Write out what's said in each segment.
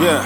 Yeah.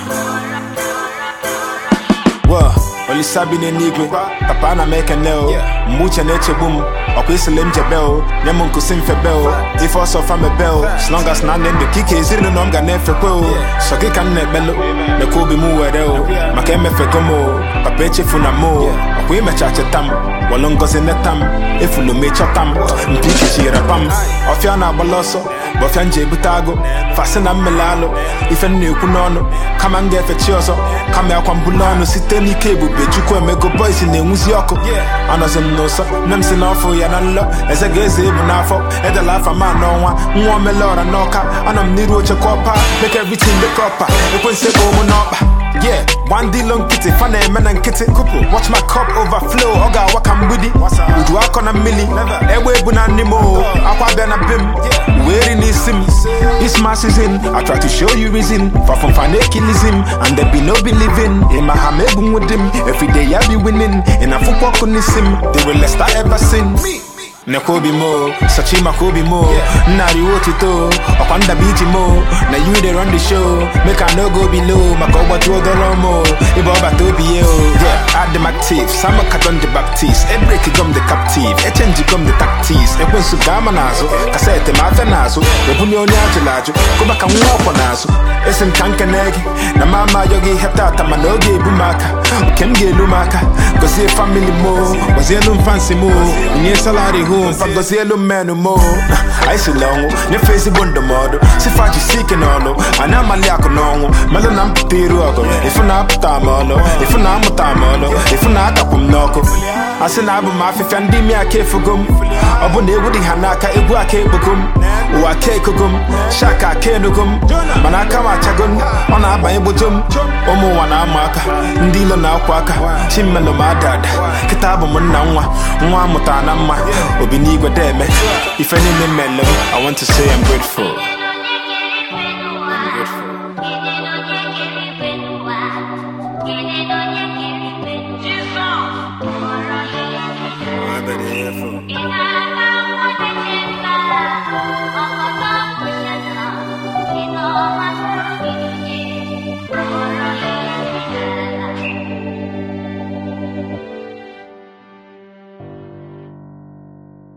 Well, only Sabine Nigwe, Tapana make a nail, Mucha nature boom, or Quislim Jabel, Yamun Kusim Febel, if also from a bell, as long as none in the kick is in the Nonga Nefepo, so kick and bello, the Kobe Muero, Makeme Fecomo, Papeche Funamo, Aquima Chachatam, Walongos in the tam, if you make chatam, Mpiki Rapam, Ofiana Baloso, Bofanje Butago, Fascina Melalo, if a new Punono, come and get a chioso, come out on Bulano, Siteni Cable, Bechuko, Mego Boys in the Musioko, Anazem Nosa, Nemsin Offo Yanalo, as a gaze Bunafo, at the life of man, no one Melora Noka, and I'm Niro Chacopa, make everything the proper, it was a woman. Yeah, one deal on kitty, funny man and kitty couple. Watch my cup overflow, Oga Wakam Budi. Would walk on a milli, Ewe Bunanimo, Aqua Benabim, wearing his sim. This mass is in, I try to show you reason. Far from fanakilism, and there be no believing. In my hamebum with him, every day I be winning. In a football sim, they will less I ever sin. Nakobi mo, Sachima Kobi mo, Nari Wotito, Okanda Beach mo, na you they run the show, make I no go below, Makoba to the Romo, Iboba Tobio, yeah, add them active, Sama Katon the Baptiste, a break gum the captive, a change gum the tactics, a when Sugamanazo, Cassette Matanazo, the Bunyo Nagelajo, go back and walk on Azo, Essen Kankanegi, na Mama Yogi Heptata Manogi Bumaka, Kemge Lumaka, Gozie family mo, was yellow fancy mo, near salary. Fagosielo menu mo I see long ne face bondo modo si faci seeking ono ana maliako nongo melo nam tiru ago if na tamolo if na mutamolo if na kapum noko asina abu mafi fandi mi akefugum obu ne wudi hanaka ebu akebugum wa kekugum shaka kenugum manaka machagun ona aba ebujum omu wana amaka ndilo na akwaka chimmelo madad kitabu munna nwa mutana mma Obinigwa deme, if any mellow, I want to say I'm grateful. I'm grateful.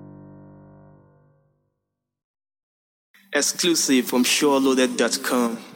Exclusive from SureLoaded.com.